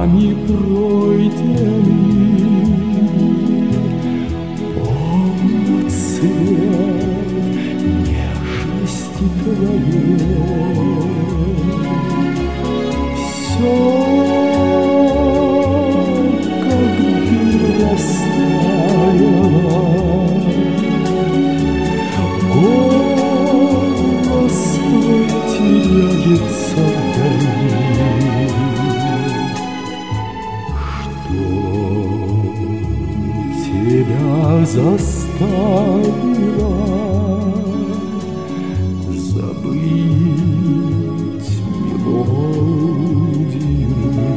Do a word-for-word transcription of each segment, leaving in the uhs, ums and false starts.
нами пройденный, помнят цвет нежности твоей. Все как бы растаяло, голос твой теряется вдали. Что тебя заставило забыть мелодию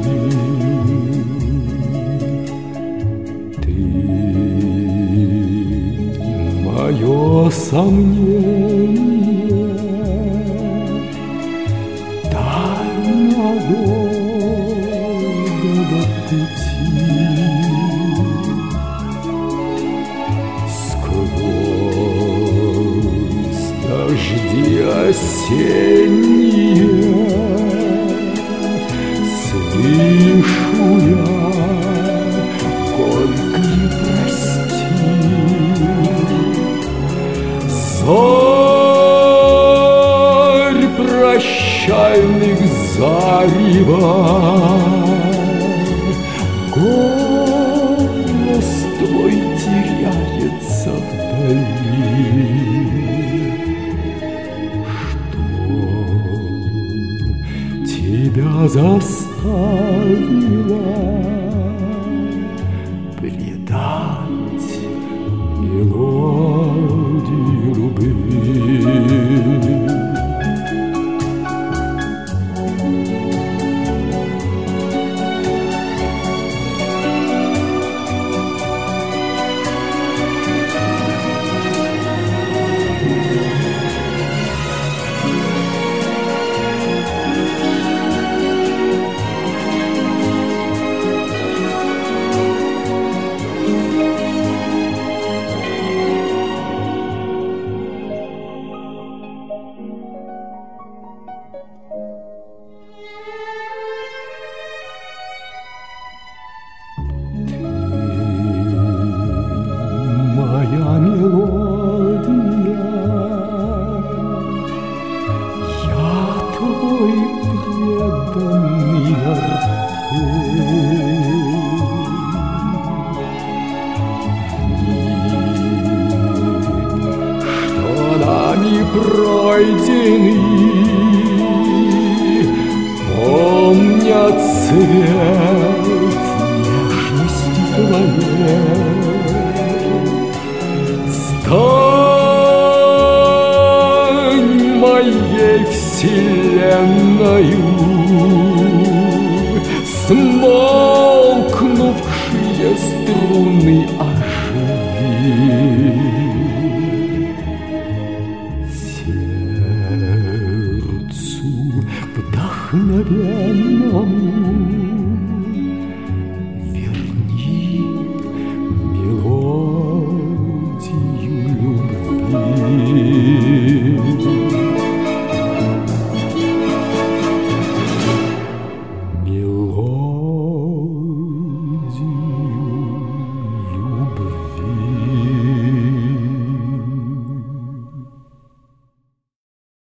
любви? Ты мое сомнение, дай надолго до пути. Сквозь дожди осенние слышу я горькие прости. Зарь прощальных зарева, голос твой теряется вдали. Что тебя заставило предать мелодию любви? Моя мелодия, я твой преданный Орфей. Что нами пройдены, помнят цвет нежности твоей. Стань моей вселенною, смолкнувшие струны оживи. Сердцу вдохновенному